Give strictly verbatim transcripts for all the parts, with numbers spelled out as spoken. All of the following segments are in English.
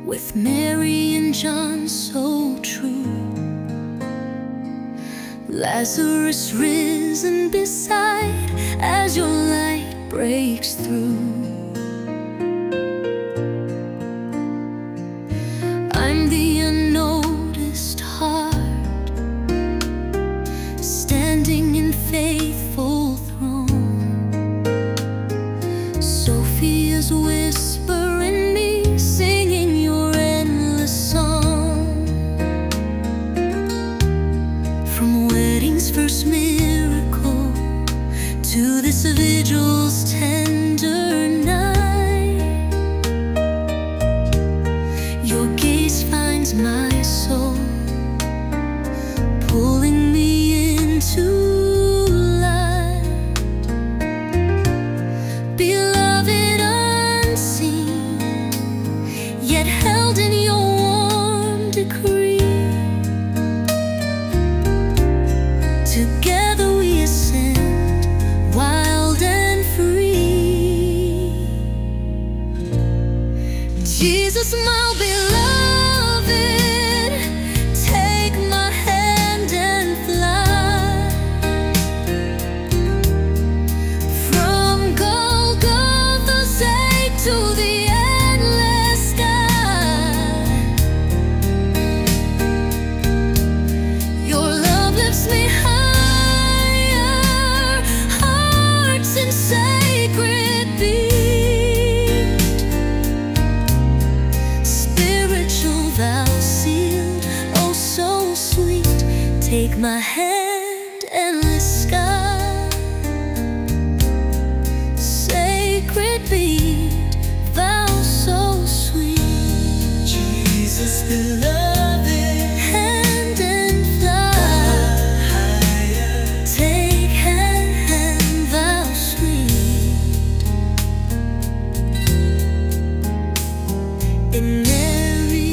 with Mary and John so true. Lazarus risen beside as your light breaks through. I'm the unnoticed heart, standing in faithful throne. Sophia's whisper in me, singing your endless song. From wedding's first miracle to this vigil's tender night, your gaze finds my soul, pulling me into light. Beloved unseen, yet held in your warm decree. Together we ascend, wild and free. Jesus, my beloved, take my hand and fly. From Golgotha's ache to the endless sky, your love lifts me higher, hearts in sacred beat. Spiritual vow sealed, oh so sweet. Take my hand, endless sky. Sacred beat, vow so sweet. Jesus, beloved, Hand and fly. Take hand, thou sweet. In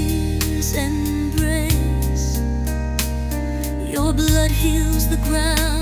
Mary's embrace, your blood heals the ground.